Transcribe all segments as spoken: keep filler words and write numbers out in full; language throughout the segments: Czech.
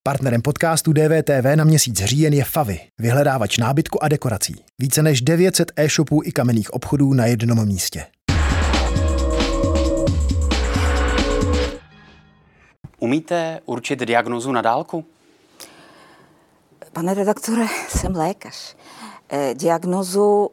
Partnerem podcastu D V T V na měsíc říjen je Favy, vyhledávač nábytku a dekorací. Více než devět set e-shopů i kamenných obchodů na jednom místě. Umíte určit diagnózu na dálku? Pane redaktore, jsem lékař. E, diagnózu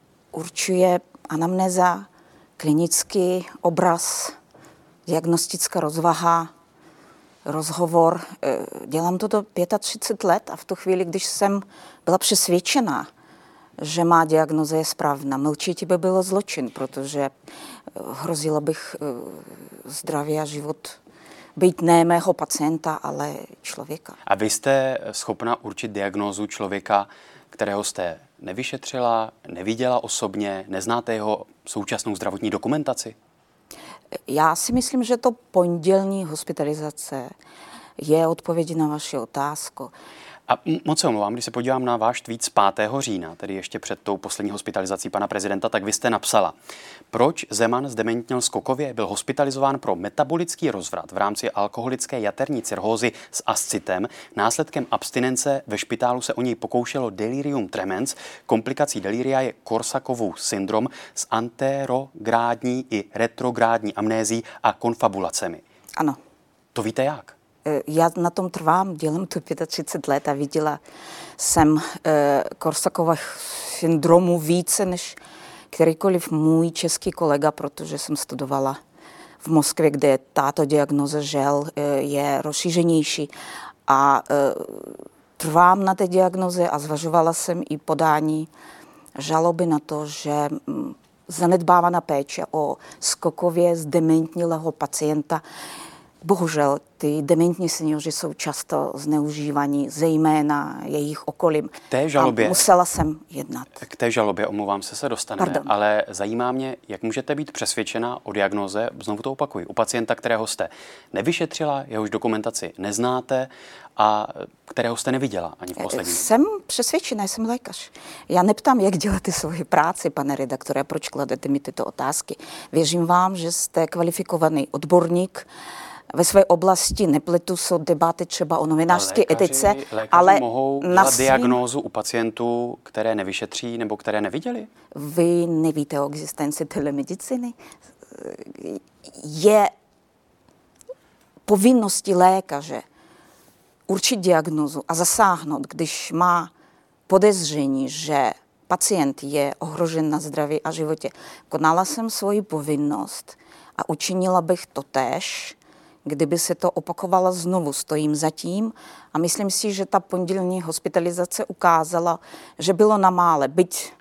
určuje anamnéza, klinický obraz, diagnostická rozvaha, rozhovor. E, dělám to do třicet pět let a v tu chvíli, když jsem byla přesvědčená, že má diagnoza je správná, mlčit by bylo zločin, protože hrozilo bych zdraví a život být ne mého pacienta, ale člověka. A vy jste schopna určit diagnózu člověka, kterého jste nevyšetřila, neviděla osobně, neznáte jeho současnou zdravotní dokumentaci? Já si myslím, že to pondělní hospitalizace je odpověď na vaši otázku. A moc se omlouvám, když se podívám na váš tweet z pátého října, tedy ještě před tou poslední hospitalizací pana prezidenta, tak vy jste napsala: proč Zeman zdementněl skokově, byl hospitalizován pro metabolický rozvrat v rámci alkoholické jaterní cirhózy s ascitem. Následkem abstinence ve špitálu se o něj pokoušelo delirium tremens. Komplikací deliria je Korsakovův syndrom s anterográdní i retrográdní amnézí a konfabulacemi. Ano. To víte jak? Já na tom trvám, dělám to třicet pět let a viděla jsem e, Korsakova syndromu více než kterýkoliv můj český kolega, protože jsem studovala v Moskvě, kde tato diagnoza žel e, je rozšířenější. A e, trvám na té diagnoze a zvažovala jsem i podání žaloby na to, že m, zanedbávaná péče o skokově zdementnělého pacienta. Bohužel ty dementní seniori jsou často zneužívaní, zejména jejich okolím. K té žalobě, a musela jsem jednat. K té žalobě, omlouvám se, se dostaneme, Pardon. Ale zajímá mě, jak můžete být přesvědčena o diagnoze, znovu to opakuji, u pacienta, kterého jste nevyšetřila, jehož dokumentaci neznáte a kterého jste neviděla ani v poslední. Jsem přesvědčená, jsem lékař. Já neptám, jak děláte svoji práci, pane redaktore, proč kladete mi tyto otázky. Věřím vám, že jste kvalifikovaný odborník. Ve své oblasti nepletu jsou debaty třeba o novinářské etice, lékaři ale mohou na dělat svým... diagnózu u pacientů, které nevyšetří nebo které neviděli? Vy nevíte o existenci telemedicíny? Je povinností lékaře určit diagnózu a zasáhnout, když má podezření, že pacient je ohrožen na zdraví a životě. Konala jsem svoji povinnost a učinila bych to též, kdyby se to opakovalo znovu. Stojím za tím a myslím si, že ta pondělní hospitalizace ukázala, že bylo na mále. Byť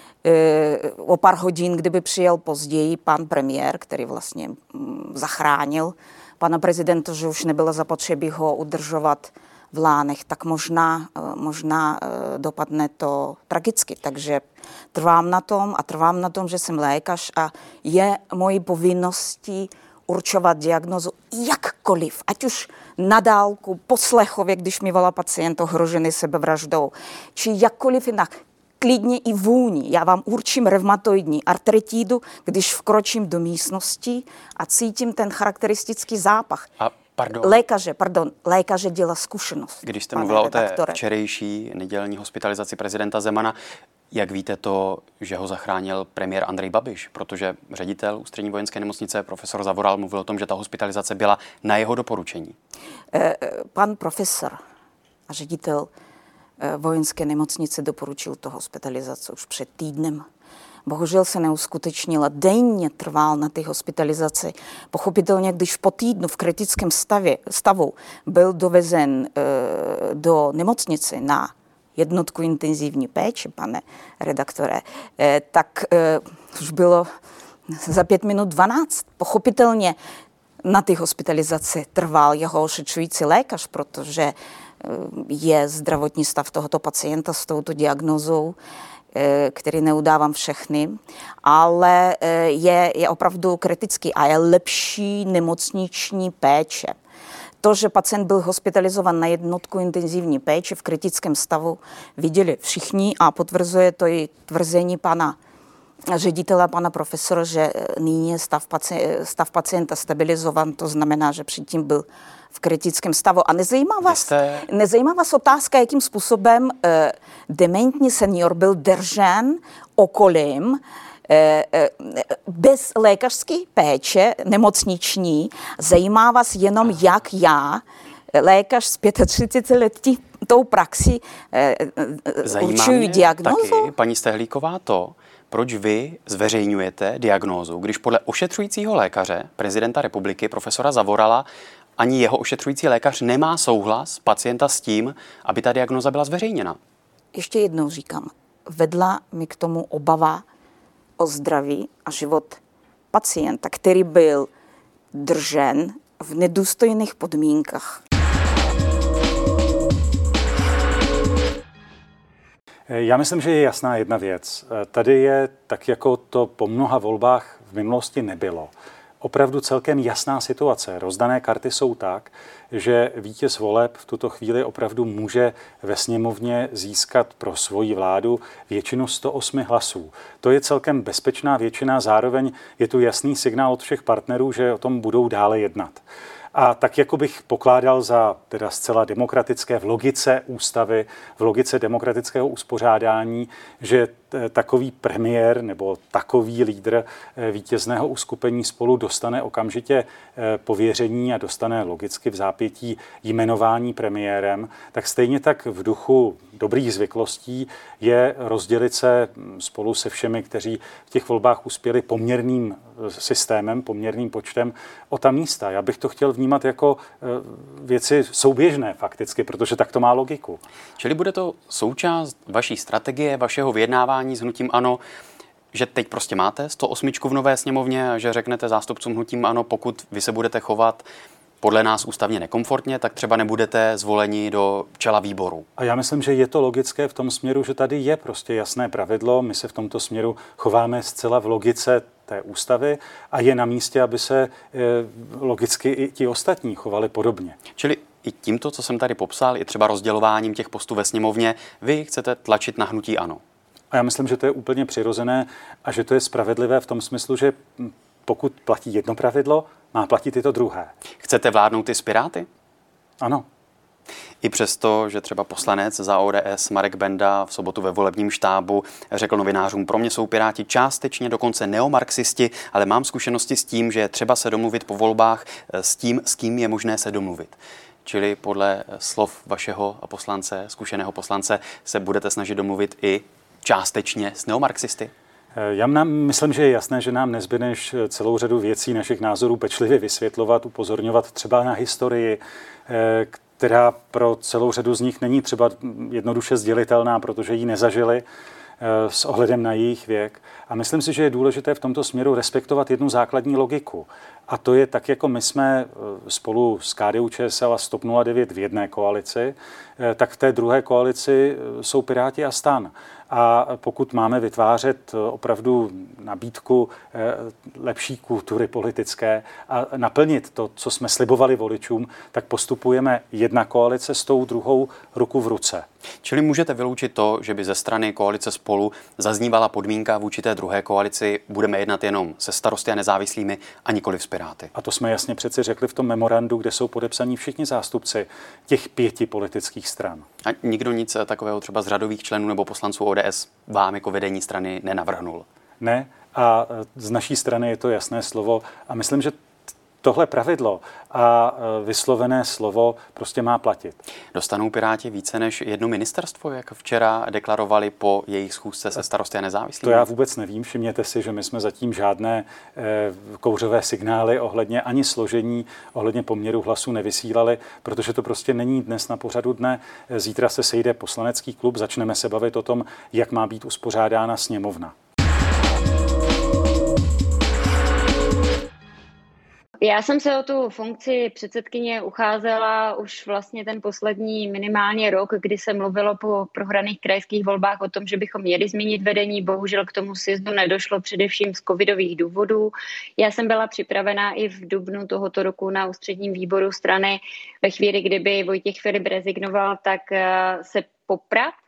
e, o pár hodin, kdyby přijel později pan premiér, který vlastně m, zachránil pana prezidenta, že už nebylo zapotřebí ho udržovat v Lánech, tak možná, možná dopadne to tragicky. Takže trvám na tom a trvám na tom, že jsem lékař a je mojí povinností určovat diagnózu jakkoliv, ať už na dálku, poslechově, když mi volá pacient ohrožený sebevraždou, či jakkoliv jinak, klidně i vůni. Já vám určím revmatoidní artritidu, když vkročím do místnosti a cítím ten charakteristický zápach. A pardon. Lékaře, pardon, lékaře dělá zkušenost. Když jste mluvila o té včerejší nedělní hospitalizaci prezidenta Zemana, jak víte to, že ho zachránil premiér Andrej Babiš, protože ředitel Ústřední vojenské nemocnice profesor Zavoral mluvil o tom, že ta hospitalizace byla na jeho doporučení. Pan profesor a ředitel vojenské nemocnice doporučil to hospitalizaci už před týdnem. Bohužel se neuskutečnila. Denně trval na té hospitalizaci. Pochopitelně, když po týdnu v kritickém stavě, stavu byl dovezen e, do nemocnice na jednotku intenzivní péče, pane redaktore, e, tak e, už bylo za pět minut dvanáct. Pochopitelně na té hospitalizaci trval jeho ošetřující lékař, protože e, je zdravotní stav tohoto pacienta s touto diagnózou, který neudávám všechny, ale je, je opravdu kritický a je lepší nemocniční péče. To, že pacient byl hospitalizovan na jednotku intenzivní péče v kritickém stavu, viděli všichni a potvrzuje to i tvrzení pana ředitele, pana profesora, že nyní je stav, paci- stav pacienta stabilizovan, to znamená, že předtím byl v kritickém stavu. A nezajímá vás, jste... nezajímá vás otázka, jakým způsobem eh, dementní senior byl držen okolím eh, eh, bez lékařské péče nemocniční. Zajímá vás jenom, jak já, lékař s třiceti pěti lety tou praxi eh, určuji diagnózu? Taky, paní Stehlíková, to, proč vy zveřejňujete diagnózu, když podle ošetřujícího lékaře, prezidenta republiky, profesora Zavorala, ani jeho ošetřující lékař nemá souhlas pacienta s tím, aby ta diagnóza byla zveřejněna? Ještě jednou říkám, vedla mi k tomu obava o zdraví a život pacienta, který byl držen v nedůstojných podmínkách. Já myslím, že je jasná jedna věc. Tady je, tak jako to po mnoha volbách v minulosti nebylo, opravdu celkem jasná situace. Rozdané karty jsou tak, že vítěz voleb v tuto chvíli opravdu může ve sněmovně získat pro svoji vládu většinu sto osm hlasů. To je celkem bezpečná většina, zároveň je tu jasný signál od všech partnerů, že o tom budou dále jednat. A tak jako bych pokládal za teda zcela demokratické v logice ústavy, v logice demokratického uspořádání, že takový premiér nebo takový lídr vítězného uskupení Spolu dostane okamžitě pověření a dostane logicky v zápětí jmenování premiérem, tak stejně tak v duchu dobrých zvyklostí je rozdělit se spolu se všemi, kteří v těch volbách uspěli poměrným systémem, poměrným počtem o ta místa. Já bych to chtěl vnímat jako věci souběžné fakticky, protože tak to má logiku. Čili bude to součást vaší strategie, vašeho vyjednávání s hnutím ANO, že teď prostě máte sto osm v nové sněmovně a že řeknete zástupcům hnutím ANO, pokud vy se budete chovat podle nás ústavně nekomfortně, tak třeba nebudete zvoleni do čela výboru. A já myslím, že je to logické v tom směru, že tady je prostě jasné pravidlo. My se v tomto směru chováme zcela v logice té ústavy a je na místě, aby se e, logicky i ti ostatní chovali podobně. Čili i tímto, co jsem tady popsal, i třeba rozdělováním těch postů ve sněmovně, vy chcete tlačit na hnutí ANO. A já myslím, že to je úplně přirozené a že to je spravedlivé v tom smyslu, že pokud platí jedno pravidlo, má platit i to druhé. Chcete vládnout i s Piráty? Ano. I přesto, že třeba poslanec za O D S Marek Benda v sobotu ve volebním štábu řekl novinářům, pro mě jsou Piráti částečně dokonce neomarxisti, ale mám zkušenosti s tím, že je třeba se domluvit po volbách s tím, s kým je možné se domluvit. Čili podle slov vašeho poslance, zkušeného poslance, se budete snažit domluvit i částečně s neomarxisty? Já nám myslím, že je jasné, že nám nezbyde než celou řadu věcí, našich názorů pečlivě vysvětlovat, upozorňovat třeba na historii, která pro celou řadu z nich není třeba jednoduše sdělitelná, protože ji nezažili s ohledem na jejich věk. A myslím si, že je důležité v tomto směru respektovat jednu základní logiku. A to je tak, jako my jsme spolu s K D U Č S L a S T O P nula devět v jedné koalici, tak v té druhé koalici jsou Piráti a STAN. A pokud máme vytvářet opravdu nabídku lepší kultury politické a naplnit to, co jsme slibovali voličům, tak postupujeme jedna koalice s tou druhou ruku v ruce. Čili můžete vyloučit to, že by ze strany koalice Spolu zaznívala podmínka vůči té druhé koalici, budeme jednat jenom se Starosty a nezávislými a nikoliv s Piráty. A to jsme jasně přeci řekli v tom memorandu, kde jsou podepsaní všichni zástupci těch pěti politických stran. A nikdo nic takového třeba z řadových členů nebo poslanců O D S vám jako vedení strany nenavrhnul? Ne, a z naší strany je to jasné slovo a myslím, že tohle pravidlo a vyslovené slovo prostě má platit. Dostanou Piráti více než jedno ministerstvo, jak včera deklarovali po jejich schůzce se Starosty a nezávislými? To já vůbec nevím. Všimněte si, že my jsme zatím žádné eh, kouřové signály ohledně ani složení, ohledně poměru hlasů nevysílali, protože to prostě není dnes na pořadu dne. Zítra se sejde poslanecký klub, začneme se bavit o tom, jak má být uspořádána sněmovna. Já jsem se o tu funkci předsedkyně ucházela už vlastně ten poslední minimálně rok, kdy se mluvilo po prohraných krajských volbách o tom, že bychom měli změnit vedení. Bohužel k tomu sjezdu nedošlo především z covidových důvodů. Já jsem byla připravená i v dubnu tohoto roku na ústředním výboru strany. Ve chvíli, kdyby Vojtěch Filip rezignoval, tak se poprat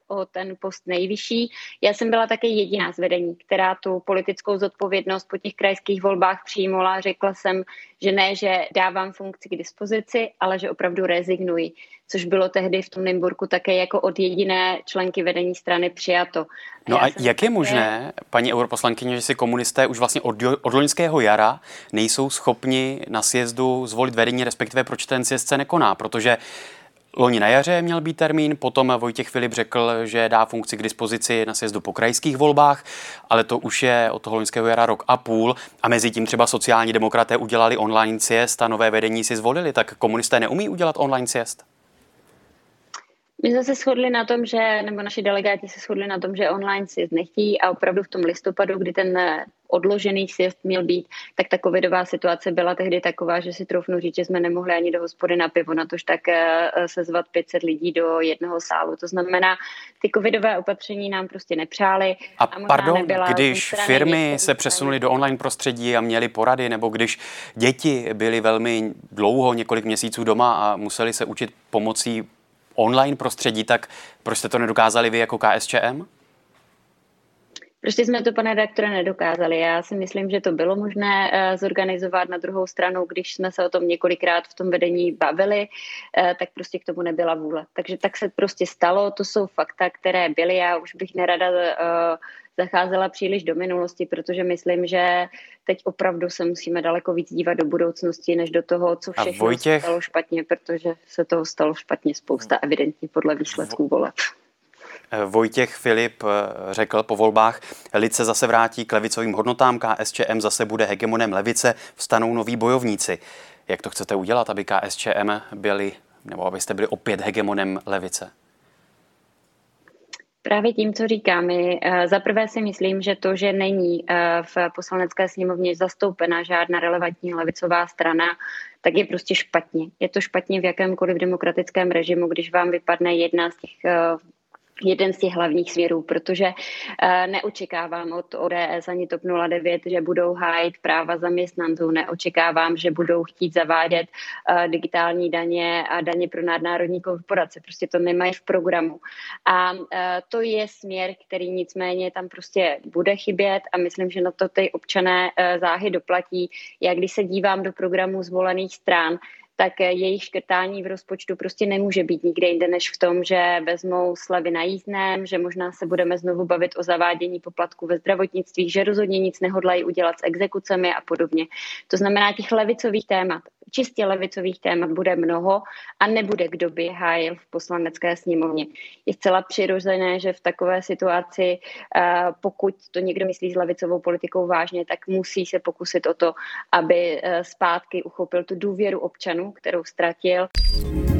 o ten post nejvyšší. Já jsem byla také jediná z vedení, která tu politickou zodpovědnost po těch krajských volbách přijmula. Řekla jsem, že ne, že dávám funkci k dispozici, ale že opravdu rezignuji, což bylo tehdy v tom Nymburku také jako od jediné členky vedení strany přijato. No a jak je možné, paní europoslankyně, že si komunisté už vlastně od, od loňského jara nejsou schopni na sjezdu zvolit vedení, respektive proč ten sjezd se nekoná? Protože loni na jaře měl být termín, potom Vojtěch Filip řekl, že dá funkci k dispozici na sjezdu po krajských volbách, ale to už je od toho loňského jara rok a půl a mezi tím třeba sociální demokraté udělali online sjezd a nové vedení si zvolili, tak komunisté neumí udělat online sjezd? My jsme se shodli na tom, že, nebo naši delegáti se shodli na tom, že online sjezd nechtějí a opravdu v tom listopadu, kdy ten odložený sjezd měl být, tak ta covidová situace byla tehdy taková, že si troufnu říct, že jsme nemohli ani do hospody na pivo, natož tak sezvat pět set lidí do jednoho sálu. To znamená, ty covidové opatření nám prostě nepřáli. A, a pardon, když firmy se přesunuly do online prostředí a měly porady, nebo když děti byly velmi dlouho, několik měsíců doma a museli se učit pomocí online prostředí, tak proč jste to nedokázali vy jako K S Č M? Prostě jsme to, pane redaktore, nedokázali. Já si myslím, že to bylo možné uh, zorganizovat. Na druhou stranu, když jsme se o tom několikrát v tom vedení bavili, uh, tak prostě k tomu nebyla vůle. Takže tak se prostě stalo. To jsou fakta, které byly. Já už bych nerada uh, zacházela příliš do minulosti, protože myslím, že teď opravdu se musíme daleko víc dívat do budoucnosti, než do toho, co všechno Vojtěch... se stalo špatně, protože se toho stalo špatně spousta, evidentně podle výsledků voleb. Vojtěch Filip řekl po volbách, lid se zase vrátí k levicovým hodnotám, K S Č M zase bude hegemonem levice, vstanou noví bojovníci. Jak to chcete udělat, aby K S Č M byli, nebo abyste byli opět hegemonem levice? Právě tím, co říkám, za prvé si myslím, že to, že není v poslanecké sněmovně zastoupena žádná relevantní levicová strana, tak je prostě špatně. Je to špatně v jakémkoliv demokratickém režimu, když vám vypadne jedna z těch jeden z těch hlavních směrů, protože uh, neočekávám od O D S ani TOP nula devět, že budou hájit práva zaměstnanců, neočekávám, že budou chtít zavádět uh, digitální daně a daně pro nadnárodní korporace. Prostě to nemají v programu. A uh, to je směr, který nicméně tam prostě bude chybět a myslím, že na to ty občané uh, záhy doplatí. Já když se dívám do programu zvolených stran, tak jejich škrtání v rozpočtu prostě nemůže být nikde jinde než v tom, že vezmou slevy na jízdném, že možná se budeme znovu bavit o zavádění poplatků ve zdravotnictví, že rozhodně nic nehodlají udělat s exekucemi a podobně. To znamená, těch levicových témat, čistě levicových témat bude mnoho a nebude kdo by hájil v poslanecké sněmovně. Je zcela přirozené, že v takové situaci, pokud to někdo myslí s levicovou politikou vážně, tak musí se pokusit o to, aby zpátky uchopil tu důvěru občanů, kterou ztratil.